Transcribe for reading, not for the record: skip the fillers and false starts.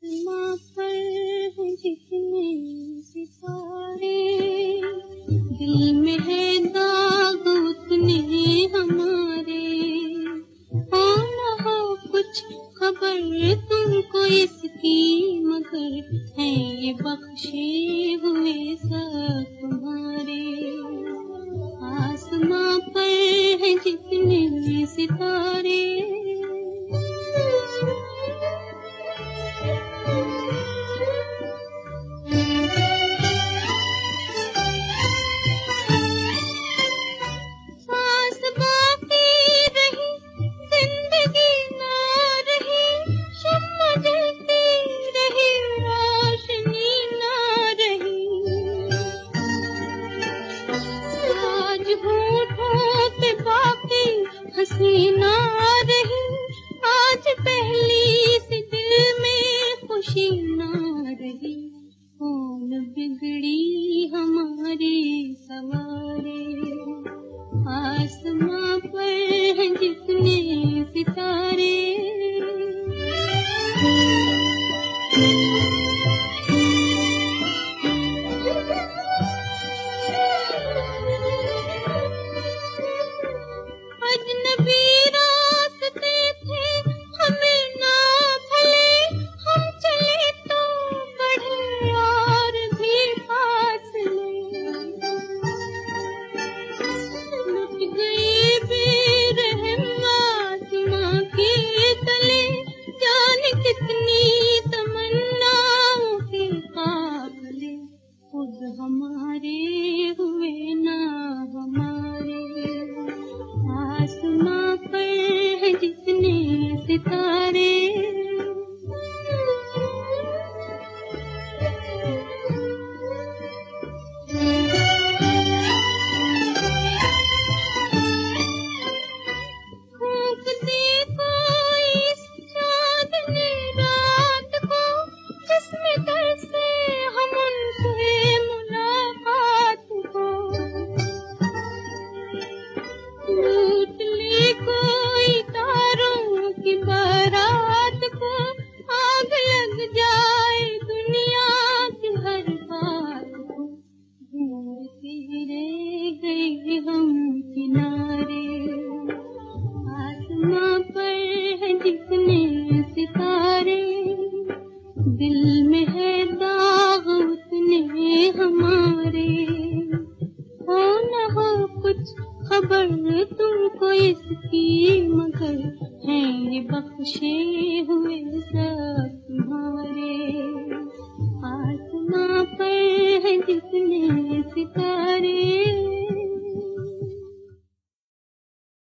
आसमां पर हैं जितने सितारे, दिल में है दाग उतने हमारे। हो न हो कुछ खबर तुमको इसकी, मगर है ये बख्शे हुए सब तुम्हारे। आसमां पर हैं जितने सितारे, सांस बाकी रही जिंदगी ना रही, शम्मा जलती रही रोशनी ना रही। आज होठों पे बाकी हंसी ना रही, आज पहली सी दिल में खुशी ना रही। कौन बिगड़ी हमारी सवारे, आसमां पर हैं जितने सितारे। अजनबी रास्ते थे हमें ना भले, हम चले तो बढ़े और भी फासले। लुट गई बेरहम आसमां के तले, जाने कितनी तमन्नाओं के काफिले। खुद हमारे हुए ना हमारे, आसमां पर हैं जितने सितारे। फूंक दे कोई चांदनी रात को, जिसमें तरसे हम उनसे मुलाकात को। लूट ले कोई तारों की बारात को, आग लग जाए दुनिया की हर बात को। ढूंढते रह गए हम किनारे, आसमां पर हैं जितने सितारे। दिल में है दाग उतने हमारे। हो न हो कुछ खबर तुमको इसकी, मगर है ये बख्शे हुए सब तुम्हारे। आसमां पर हैं जितने सितारे।